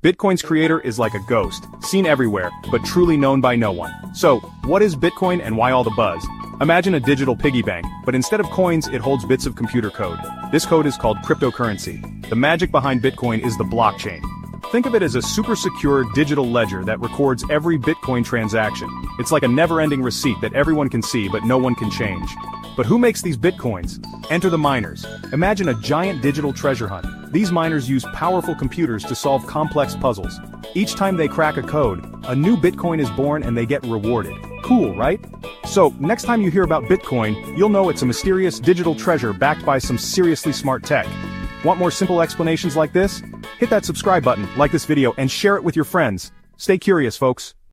Bitcoin's creator is like a ghost, seen everywhere, but truly known by no one. So, what is Bitcoin and why all the buzz? Imagine a digital piggy bank, but instead of coins, it holds bits of computer code. This code is called cryptocurrency. The magic behind Bitcoin is the blockchain. Think of it as a super secure digital ledger that records every Bitcoin transaction. It's like a never-ending receipt that everyone can see but no one can change. But who makes these Bitcoins? Enter the miners. Imagine a giant digital treasure hunt. These miners use powerful computers to solve complex puzzles. Each time they crack a code, a new Bitcoin is born and they get rewarded. Cool, right? So, next time you hear about Bitcoin, you'll know it's a mysterious digital treasure backed by some seriously smart tech. Want more simple explanations like this? Hit that subscribe button, like this video, and share it with your friends. Stay curious, folks.